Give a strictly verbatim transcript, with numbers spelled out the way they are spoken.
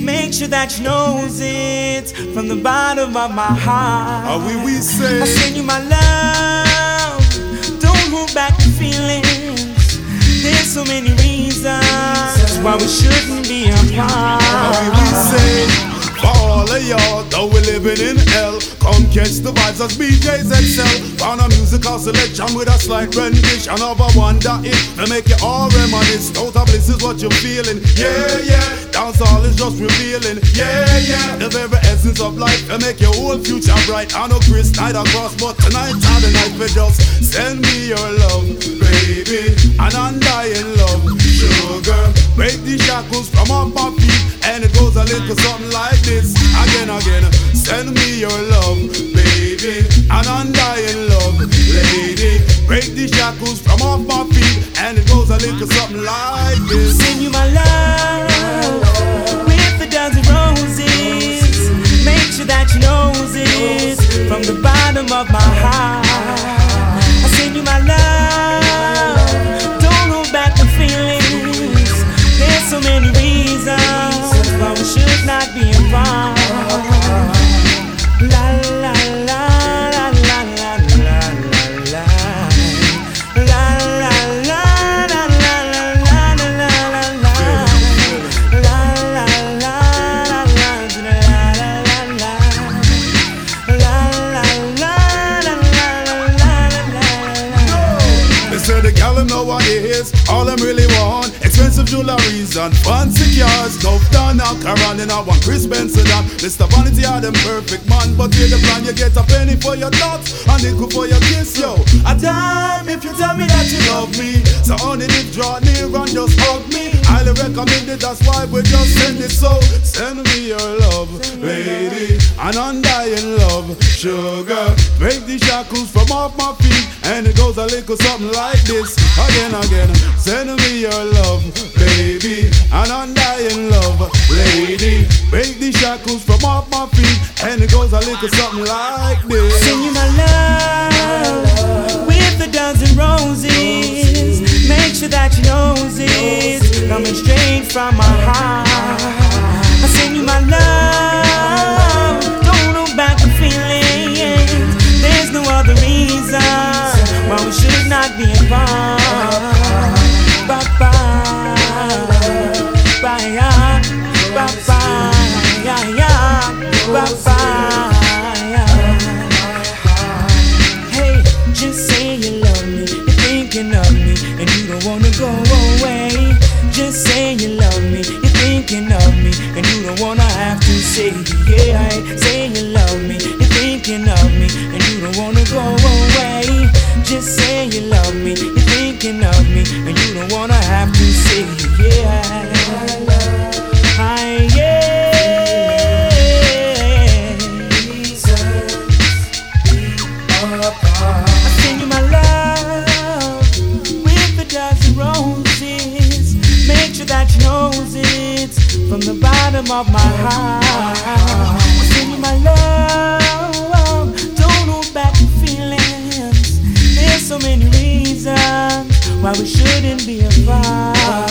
Make sure that you knows it from the bottom of my heart. How we we say? I send you my love. Don't hold back the feelings. There's so many reasons why we shouldn't be apart. How we we say? For all of y'all, though we living in hell, come catch the vibes as B Js excel. Found a musical selection with a slight rendition of a wonder hit to make you all reminisce. Total bliss is what you're feeling, yeah, yeah. Dancehall is just revealing, yeah, yeah. The very essence of life to make your whole future bright. I know Chris night across, but tonight on the night we just send me your love, baby, an undying love, sugar. Break the shackles from off my feet, and it goes a little something like this. Again, again, send me your love, baby, an undying love, lady. Break the shackles from off my feet, and it goes a little something like this. Send you my love with a dozen roses. Make sure that you knows it from the bottom of my heart. I send you my love. Don't hold back the feelings. There's so many reasons why we should not be involved. La la la la la la la la la la la la la la. They say the gal nowadays, all them really want expensive jewelries and fancy cars. No done now, Caron and I want Chris Benson and Mister Vanity are them perfect man. But hear the plan, you get a penny for your thoughts and nickel for your kiss, yo. A dime if you tell me that you love me. So only if draw near and just hug me. Highly recommend it, that's why we just send it. So send me your love, lady, an undying love, sugar. Break the shackles from off my feet, and it goes a little something like this. Again, again, send me your love, baby, an undying love, lady. Break the shackles from off my feet, and it goes a little something like this. Send you my love with a dozen roses. Make sure that you knows it coming straight from my heart. I send you my love. Don't hold back the feelings. There's no other reason why we should not be involved. Bye bye, bye yeah, bye bye, yeah yeah, bye bye. Hey, just say you love me, you're thinking of me, and you don't wanna go away. Just say you love me, you're thinking of me, and you don't wanna have to say yeah. Say you love me, you're thinking of me, and you don't wanna go away. Just say you love me, you're thinking of me, and you don't wanna have to say yeah. I yeah. I send you my love with a dozen roses. Make sure that you knows it from the bottom of my heart. I send you my love. Don't hold back the feelings. There's so many reasons why we shouldn't be apart.